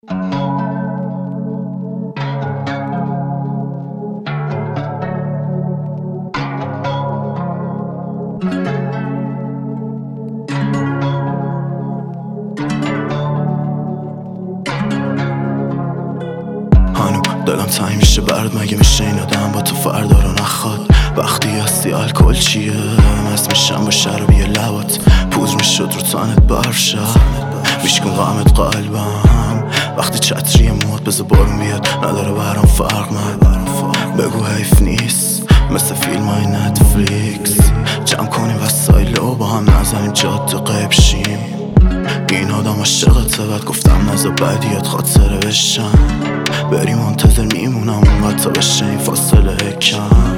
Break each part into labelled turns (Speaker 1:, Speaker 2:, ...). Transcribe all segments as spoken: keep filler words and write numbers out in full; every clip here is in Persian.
Speaker 1: هانو دلم تنگ میشه برات، مگه میشه این آدم با تو فردا رو نخواد؟ وقتی هستی الکل چیه؟ مست میشم با شرابی لبات، پودر میشد رو تنت برف شد، میشکن غمت قلبم. وقتی چتری موت بذار بارون بیاد، نداره برام فرق من. بگو حیف نیست مثل فیلم های نتفلیکس، جمع کنیم وسایل و با هم نزنیم جاده غیب شیم. این آدم عاشقته، بعد گفتم نذار بدیات خاطره بشن، بری منتظر میمونم اونقدر تا بشه این فاصله کم.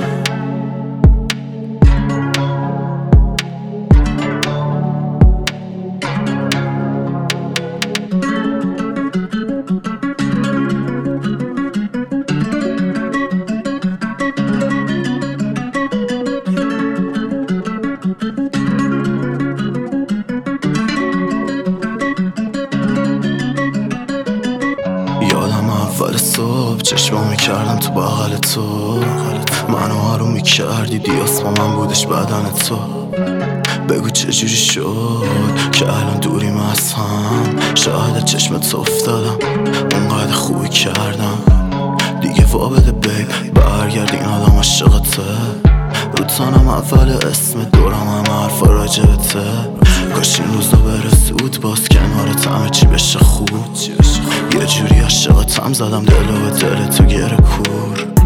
Speaker 1: یادم اول صبح چشمام میکردم تو بغل تو، منو آروم میکردی، دیاس با من بودش بدن تو. بگو چجوری شد که الان دوریم از هم، شاید چشمت افتادم اونقدر خوبی کردم دیگه. وا بده بیب برگرد، این آدم عاشقته، رو تنم اول اسم دورم هم حرفا راجبته. کاش این روزا بره زود، باز کنارت همه چی بشه خوب. یه جوری عاشقتم زدم دلو به دل تو گره کور.